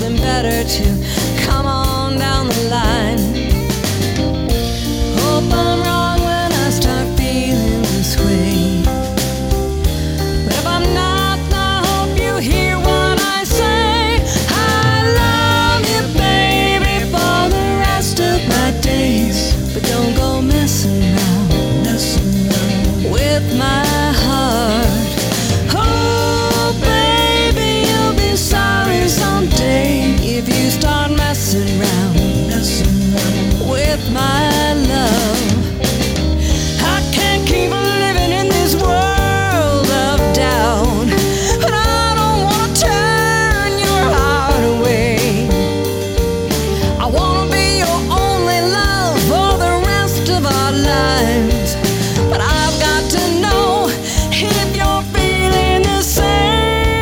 something better to come on down the line. Hope I'm wrong when I start feeling this way. But if I'm not, I hope you hear what I say. I love you, baby, for the rest of my days. But don't go messing around with my heart. Oh, baby, you'll be sorry someday if you start messing around with my love. I can't keep living in this world of doubt, but I don't want to turn your heart away. I want to be your only love for the rest of our lives, but I've got to know if you're feeling the same.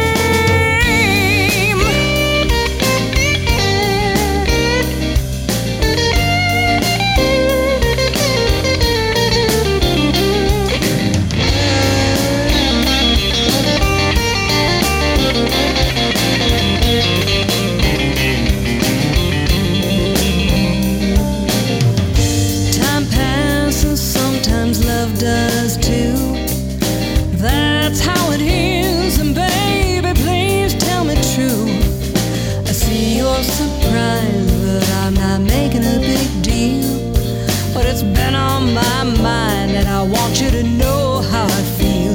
Time passes, sometimes love does too. That's how it is, and baby, please tell me true. I see you're surprised, but I'm not making a big deal. But it's been on my mind, and I want you to know how I feel.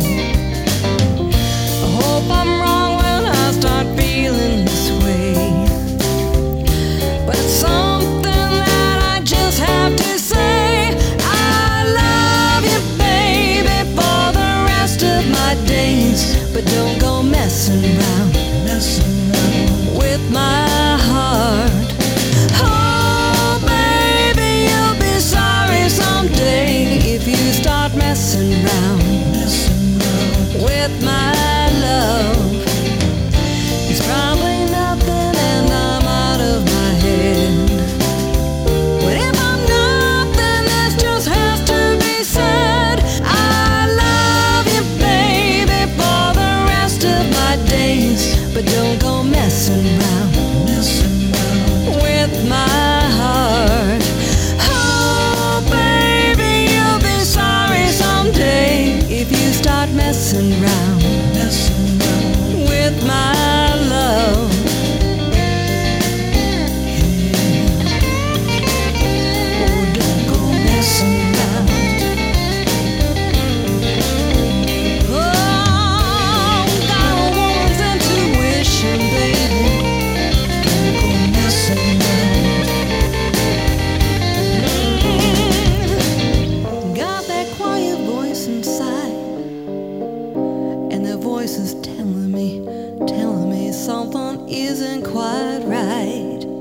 I hope I'm wrong when I start feeling this way, but it's something that I just have to say. I love you, baby, for the rest of my days, but don't go messing around with my heart. Oh, baby, you'll be sorry someday if you start messing around with my love. It's probably nothing and I'm out of my head. But if I'm not, then this just has to be said. I love you, baby, for the rest of my days, but don't go messing around with my heart. Oh, baby, you'll be sorry someday if you start messing around with my love. Oh, don't go messing around. Oh, got a woman's intuition, baby. Don't go messing around. Got that quiet voice inside, and the voice is telling me something isn't quite right.